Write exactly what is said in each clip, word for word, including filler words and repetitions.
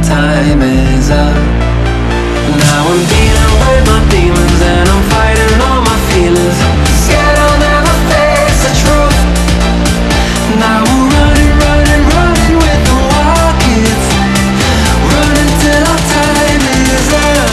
time is up. Now I'm dealing with my demons and I'm fighting all my feelings. Scared I'll never face the truth. Now we're running, running, running with the wild kids. Running till our time is up.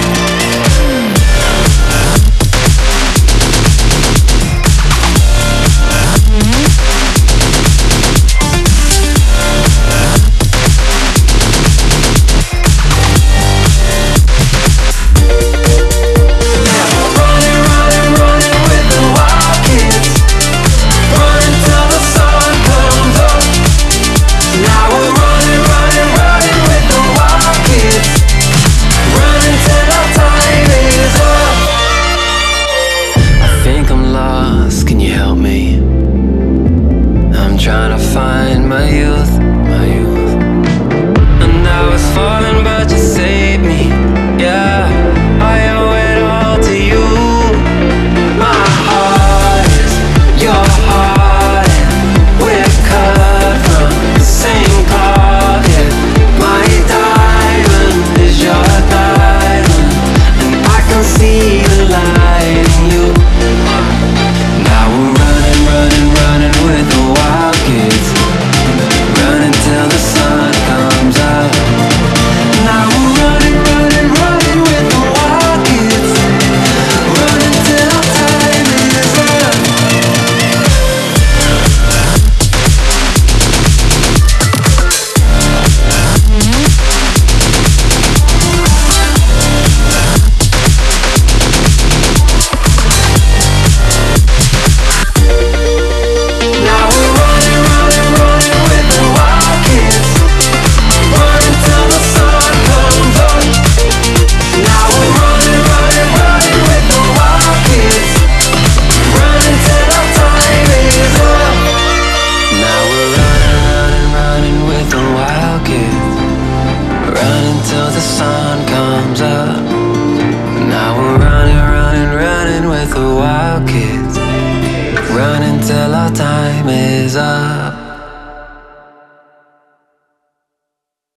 Trying to find my youth, my youth. And I was falling but you saved me. Yeah, I owe it all to you. My heart is your heart and we're cut from the same cloth. Yeah, my diamond is your diamond, and I can see the light in you. Now we're running, running, running with the wild kids, running till the sun comes up. Now we're running, running, running with the wild kids, running till our time is up. Now we're running, running, running with the wild kids, running till the sun comes up. Now we're running, running, running with the wild kids, running till our time is up. Now we're running, running, running with the wild kids, running till the sun comes up. Now we're running, running, running with the wild kids, running till our time is up.